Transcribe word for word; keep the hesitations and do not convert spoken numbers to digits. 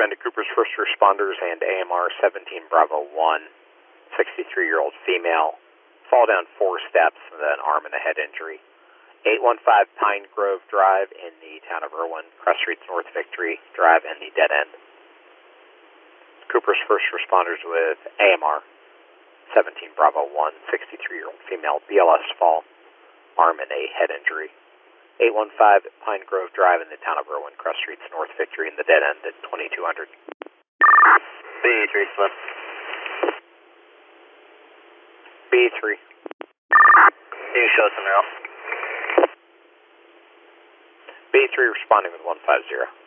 recommended Cooper's first responders and A M R seventeen Bravo one, sixty-three-year-old female, fall down four steps with an arm and a head injury. eight one five Pine Grove Drive in the town of Irwin, Crest Streets North Victory Drive, and the dead end. Cooper's first responders with A M R seventeen Bravo one, sixty-three-year-old female, B L S fall, arm and a head injury. eight one five Pine Grove Drive in the town of Irwin, Crest Streets North Victory, and the dead end at twenty-two hundred. B three, slip. B three. You show some now. B three responding with one five zero.